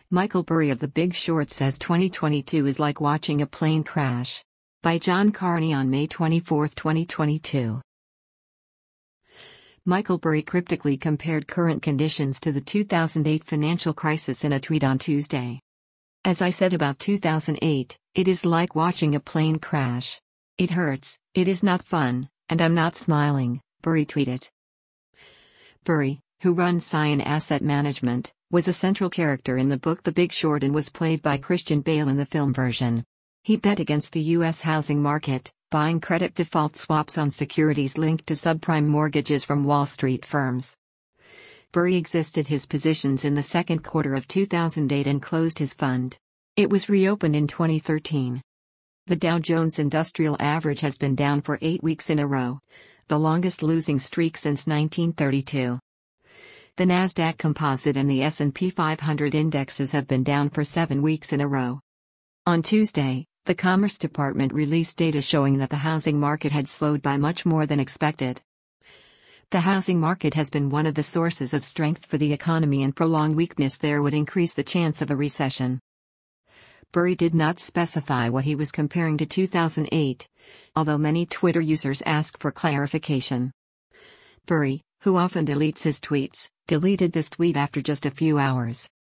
Michael Burry of The Big Short says 2022 is like watching a plane crash. By John Carney on May 24, 2022. Michael Burry cryptically compared current conditions to the 2008 financial crisis in a tweet on Tuesday. As I said about 2008, it is like watching a plane crash. It hurts, it is not fun, and I'm not smiling, Burry tweeted. Burry, who runs Scion Asset Management, was a central character in the book The Big Short and was played by Christian Bale in the film version. He bet against the U.S. housing market, buying credit default swaps on securities linked to subprime mortgages from Wall Street firms. Burry exited his positions in the second quarter of 2008 and closed his fund. It was reopened in 2013. The Dow Jones Industrial Average has been down for 8 weeks in a row, the longest losing streak since 1932. The Nasdaq Composite and the S&P 500 indexes have been down for 7 weeks in a row. On Tuesday, the Commerce Department released data showing that the housing market had slowed by much more than expected. The housing market has been one of the sources of strength for the economy, and prolonged weakness there would increase the chance of a recession. Burry did not specify what he was comparing to 2008, although many Twitter users asked for clarification. Burry, who often deletes his tweets, deleted this tweet after just a few hours.